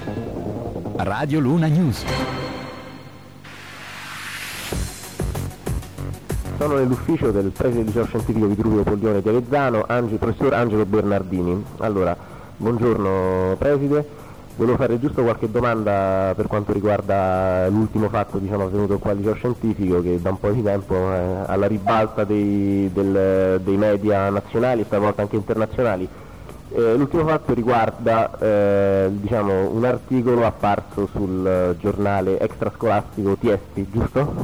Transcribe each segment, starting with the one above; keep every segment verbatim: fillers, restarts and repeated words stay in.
Radio Luna News. Sono nell'ufficio del preside del liceo scientifico Vitruvio Poglione di Avezzano, Ange, professor Angelo Bernardini. Allora, buongiorno preside. Volevo fare giusto qualche domanda per quanto riguarda l'ultimo fatto, diciamo, avvenuto qua al liceo scientifico, che da un po' di tempo è alla ribalta dei, del, dei media nazionali e stavolta anche internazionali. Eh, l'ultimo fatto riguarda eh, diciamo, un articolo apparso sul giornale extrascolastico T S P, giusto?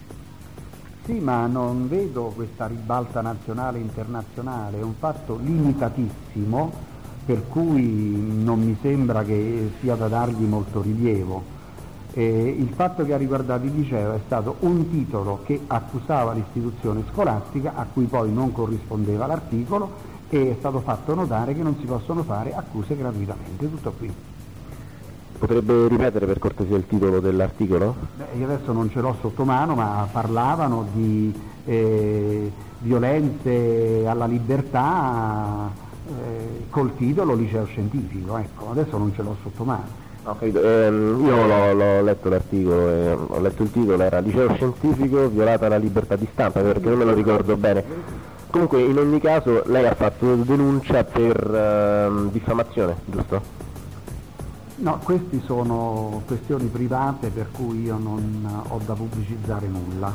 Sì, ma non vedo questa ribalta nazionale e internazionale, è un fatto limitatissimo, per cui non mi sembra che sia da dargli molto rilievo. Eh, il fatto che ha riguardato il liceo è stato un titolo che accusava l'istituzione scolastica, a cui poi non corrispondeva l'articolo, e è stato fatto notare che non si possono fare accuse gratuitamente. Tutto qui. Potrebbe ripetere per cortesia il titolo dell'articolo? Beh, io adesso non ce l'ho sotto mano, ma parlavano di eh, violenze alla libertà eh, col titolo liceo scientifico, ecco, adesso non ce l'ho sotto mano. Ho capito. Ehm, io l'ho, l'ho letto l'articolo, eh, ho letto il titolo, era liceo scientifico, violata la libertà di stampa, perché non me lo ricordo bene. Comunque, in ogni caso, lei ha fatto denuncia per ehm, diffamazione, giusto? No, queste sono questioni private per cui io non ho da pubblicizzare nulla.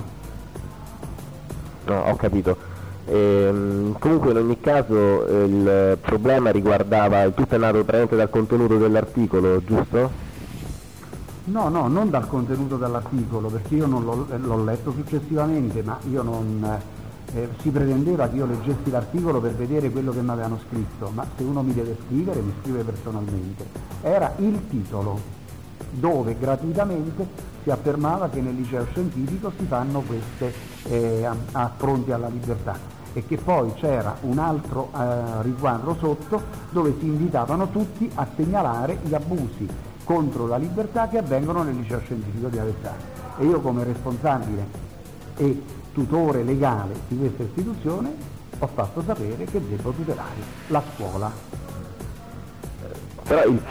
No, ho capito. Ehm, comunque in ogni caso eh, il problema riguardava, il tutto è nato praticamente dal contenuto dell'articolo, giusto? No, no, non dal contenuto dell'articolo, perché io non l'ho, l'ho letto successivamente, ma io non... Eh, si pretendeva che io leggessi l'articolo per vedere quello che mi avevano scritto, ma se uno mi deve scrivere, mi scrive personalmente. Era il titolo, dove gratuitamente si affermava che nel liceo scientifico si fanno queste eh, affronti alla libertà, e che poi c'era un altro eh, riquadro sotto dove si invitavano tutti a segnalare gli abusi contro la libertà che avvengono nel liceo scientifico di Avezzano. E io, come responsabile e tutore legale di questa istituzione, ho fatto sapere che devo tutelare la scuola. Però il...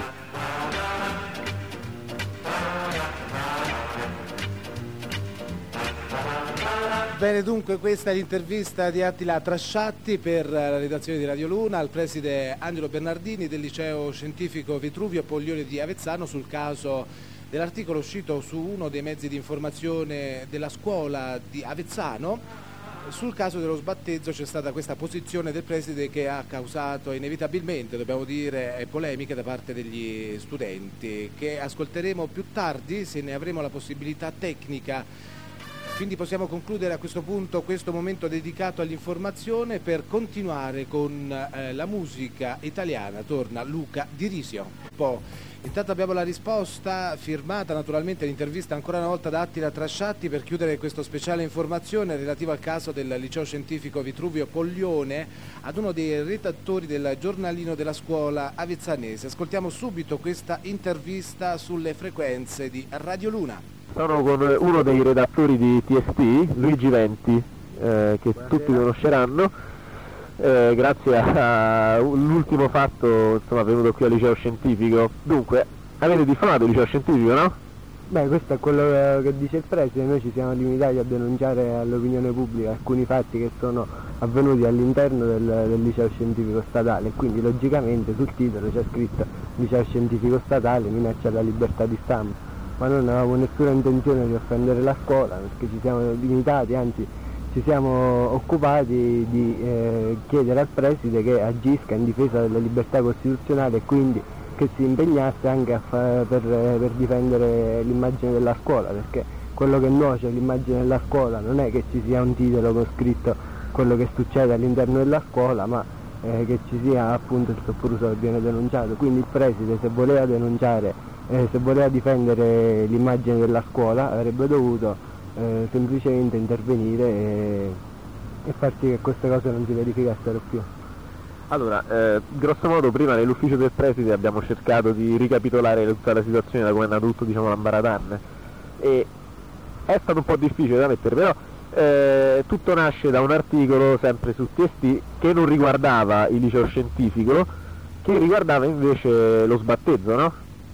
Bene, dunque questa è l'intervista di Attila Trasciatti per la redazione di Radio Luna al preside Angelo Bernardini del liceo scientifico Vitruvio Poglione di Avezzano sul caso dell'articolo uscito su uno dei mezzi di informazione della scuola di Avezzano. Sul caso dello sbattezo c'è stata questa posizione del preside che ha causato inevitabilmente, dobbiamo dire, polemiche da parte degli studenti, che ascolteremo più tardi se ne avremo la possibilità tecnica. Quindi possiamo concludere a questo punto questo momento dedicato all'informazione per continuare con eh, la musica italiana. Torna Luca Di Risio. Poi, intanto abbiamo la risposta firmata, naturalmente l'intervista ancora una volta da Attila Trasciatti per chiudere questo speciale informazione relativa al caso del liceo scientifico Vitruvio Poglione ad uno dei redattori del giornalino della scuola avezzanese. Ascoltiamo subito questa intervista sulle frequenze di Radio Luna. Sono con uno dei redattori di T S P, Luigi Venti, eh, che Buonasera. Tutti conosceranno, eh, grazie all'ultimo fatto, insomma, avvenuto qui al liceo scientifico. Dunque, avete diffamato il liceo scientifico, no? Beh, questo è quello che dice il preside. Noi ci siamo limitati a denunciare all'opinione pubblica alcuni fatti che sono avvenuti all'interno del, del liceo scientifico statale, quindi logicamente sul titolo c'è scritto liceo scientifico statale minaccia alla libertà di stampa. Ma non avevamo nessuna intenzione di offendere la scuola, perché ci siamo limitati, anzi ci siamo occupati di eh, chiedere al preside che agisca in difesa della libertà costituzionale e quindi che si impegnasse anche a fa- per, per difendere l'immagine della scuola, perché quello che nuoce all'immagine della scuola non è che ci sia un titolo con scritto quello che succede all'interno della scuola, ma eh, che ci sia appunto il sopruso che viene denunciato. Quindi il preside, se voleva denunciare Eh, se voleva difendere l'immagine della scuola, avrebbe dovuto eh, semplicemente intervenire e, e far sì che queste cose non si verificassero più. Allora, eh, grosso modo prima nell'ufficio del preside abbiamo cercato di ricapitolare tutta la situazione da come è nato tutto, diciamo, l'ambaradan, e è stato un po' difficile da mettere, però eh, tutto nasce da un articolo sempre su T S T che non riguardava il liceo scientifico, che riguardava invece lo sbattezo, no?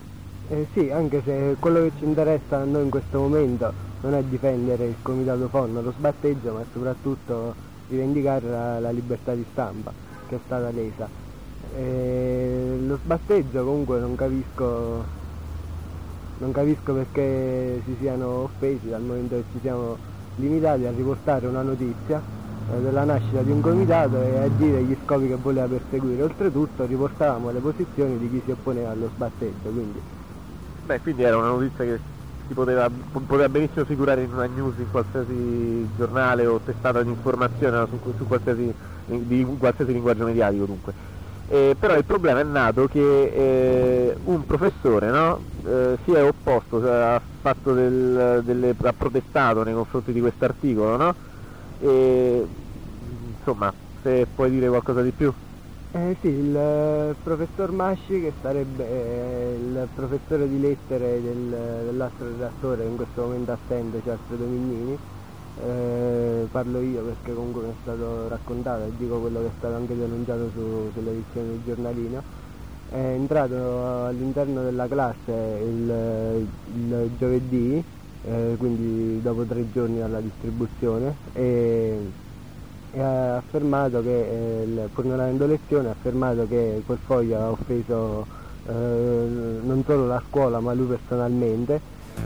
Eh sì, anche se quello che ci interessa a noi in questo momento non è difendere il Comitato Fondo, lo sbatteggio, ma soprattutto rivendicare la, la libertà di stampa che è stata lesa. E lo sbatteggio comunque non capisco, non capisco perché si siano offesi, dal momento che ci siamo limitati a riportare una notizia eh, della nascita di un comitato e a dire gli scopi che voleva perseguire. Oltretutto riportavamo le posizioni di chi si opponeva allo sbatteggio, quindi... Beh, quindi era una notizia che si poteva, poteva benissimo figurare in una news in qualsiasi giornale o testata di informazione, no? su, su qualsiasi, di qualsiasi linguaggio mediatico dunque. Eh, però il problema è nato che eh, un professore, no? eh, si è opposto, cioè, ha, fatto del, delle, ha protestato nei confronti di questo articolo, no? E, insomma, se puoi dire qualcosa di più. Eh sì, il eh, professor Masci, che sarebbe eh, il professore di lettere del, dell'altro redattore in questo momento assente, cioè Alfredo Mignini, eh, parlo io perché comunque mi è stato raccontato e dico quello che è stato anche denunciato su, sulle edizioni del giornalino, è entrato all'interno della classe il, il giovedì, eh, quindi dopo tre giorni dalla distribuzione, e e ha affermato che, eh, pur non avendo lezione, ha affermato che quel foglio ha offeso eh, non solo la scuola ma lui personalmente.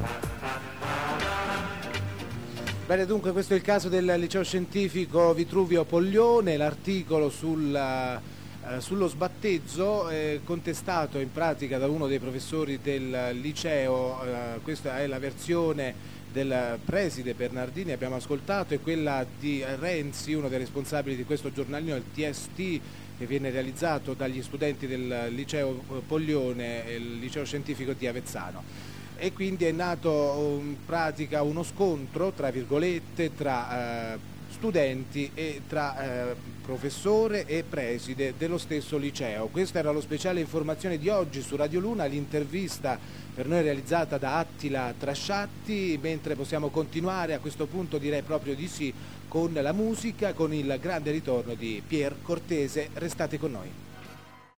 Bene, dunque questo è il caso del liceo scientifico Vitruvio Poglione, l'articolo sul, eh, sullo sbatteggio eh, contestato in pratica da uno dei professori del liceo, eh, questa è la versione del preside Bernardini, abbiamo ascoltato, e quella di Renzi, uno dei responsabili di questo giornalino, il T S T, che viene realizzato dagli studenti del liceo Poglione, il liceo scientifico di Avezzano. E quindi è nato in pratica uno scontro, tra virgolette, tra eh, studenti e tra eh, professore e preside dello stesso liceo. Questa era lo speciale informazione di oggi su Radio Luna, l'intervista per noi realizzata da Attila Trasciatti, mentre possiamo continuare a questo punto, direi proprio di sì, con la musica, con il grande ritorno di Pier Cortese. Restate con noi.